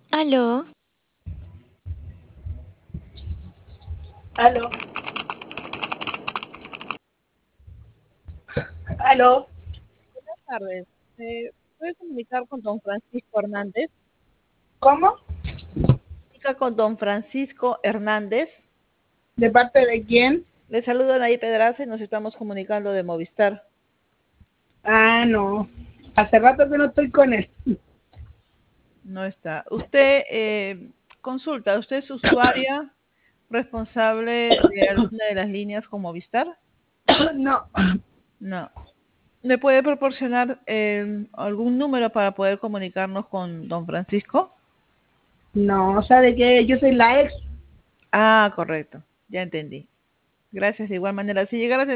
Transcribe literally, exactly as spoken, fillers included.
Aló, Aló, aló, Tardes. ¿Me puede comunicar con don Francisco Hernández? ¿cómo? Comunica con don Francisco Hernández. ¿De parte de quién? Le saluda Anaí Pedraza y nos estamos comunicando de Movistar. Ah, no, hace rato que no estoy con él. No está. Usted eh, consulta, ¿usted es usuaria responsable de alguna de las líneas con Movistar? No, No. ¿Me puede proporcionar eh, algún número para poder comunicarnos con don Francisco? no, ¿sabe qué? Yo soy la ex. Ah, correcto. Ya entendí. Gracias de igual manera. Si llegara a